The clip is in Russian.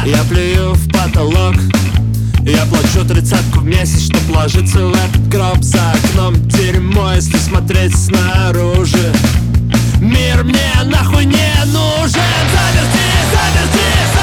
Я плюю в потолок. Я плачу 30-ку в месяц, чтоб ложиться в этот гроб. За окном дерьмо, если смотреть снаружи. Мир мне нахуй не нужен. Заверти, заверти